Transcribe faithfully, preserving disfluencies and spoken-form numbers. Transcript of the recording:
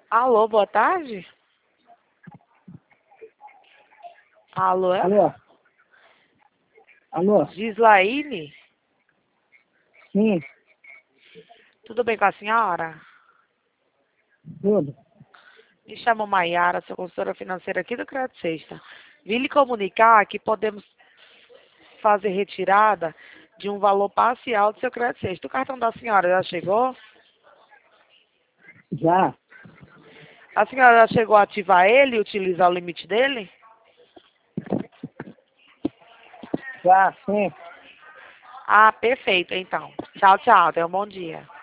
Alô, boa tarde? Alô? Alô? Alô? Gislaine? Sim, Tudo bem com a senhora? tudo. Me chamo Maiara, sou consultora financeira aqui do Crédito Sexta. Vim lhe comunicar que podemos fazer retirada de um valor parcial do seu Crédito Sexta. O cartão da senhora já chegou? Já, A senhora já chegou a ativar ele e utilizar o limite dele? já, sim. Ah, perfeito, então. Tchau, tchau. Tenha um bom dia.